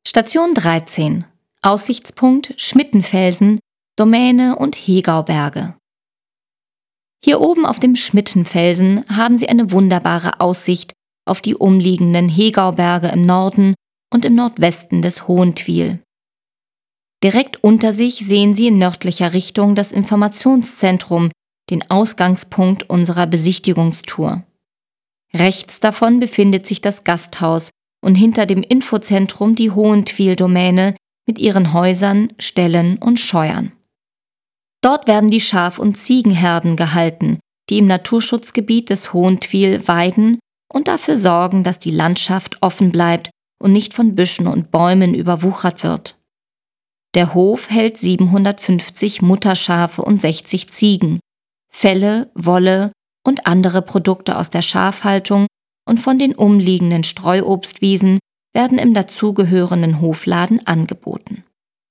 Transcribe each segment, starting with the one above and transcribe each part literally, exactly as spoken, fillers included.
Station dreizehn. Aussichtspunkt Schmittenfelsen, Domäne und Hegauberge. Hier oben auf dem Schmittenfelsen haben Sie eine wunderbare Aussicht auf die umliegenden Hegauberge im Norden und im Nordwesten des Hohentwiel. Direkt unter sich sehen Sie in nördlicher Richtung das Informationszentrum, den Ausgangspunkt unserer Besichtigungstour. Rechts davon befindet sich das Gasthaus und hinter dem Infozentrum die Hohentwiel-Domäne mit ihren Häusern, Ställen und Scheuern. Dort werden die Schaf- und Ziegenherden gehalten, die im Naturschutzgebiet des Hohentwiel weiden und dafür sorgen, dass die Landschaft offen bleibt und nicht von Büschen und Bäumen überwuchert wird. Der Hof hält siebenhundertfünfzig Mutterschafe und sechzig Ziegen, Felle, Wolle und andere Produkte aus der Schafhaltung und von den umliegenden Streuobstwiesen werden im dazugehörenden Hofladen angeboten.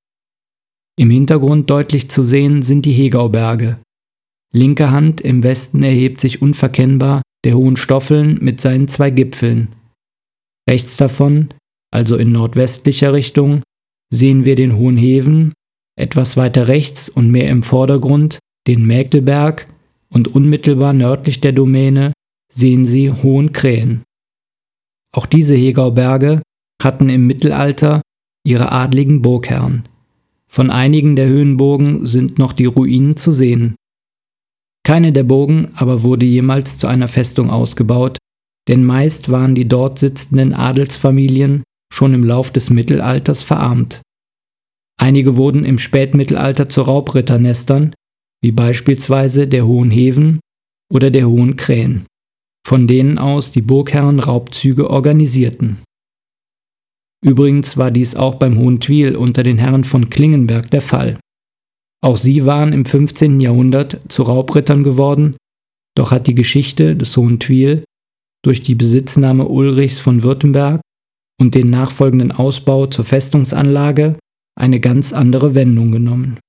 Im Hintergrund deutlich zu sehen sind die Hegauberge. Linke Hand im Westen erhebt sich unverkennbar der Hohenstoffeln mit seinen zwei Gipfeln. Rechts davon, also in nordwestlicher Richtung, sehen wir den Hohenheven, etwas weiter rechts und mehr im Vordergrund den Mägdeberg und unmittelbar nördlich der Domäne sehen Sie Hohenkrähen. Auch diese Hegauberge hatten im Mittelalter ihre adligen Burgherren. Von einigen der Höhenburgen sind noch die Ruinen zu sehen. Keine der Burgen aber wurde jemals zu einer Festung ausgebaut, denn meist waren die dort sitzenden Adelsfamilien schon im Lauf des Mittelalters verarmt. Einige wurden im Spätmittelalter zu Raubritternestern, wie beispielsweise der Hohenheven oder der Hohenkrähen, von denen aus die Burgherren Raubzüge organisierten. Übrigens war dies auch beim Hohentwiel unter den Herren von Klingenberg der Fall. Auch sie waren im fünfzehnten Jahrhundert zu Raubrittern geworden, doch hat die Geschichte des Hohentwiel durch die Besitznahme Ulrichs von Württemberg und den nachfolgenden Ausbau zur Festungsanlage eine ganz andere Wendung genommen.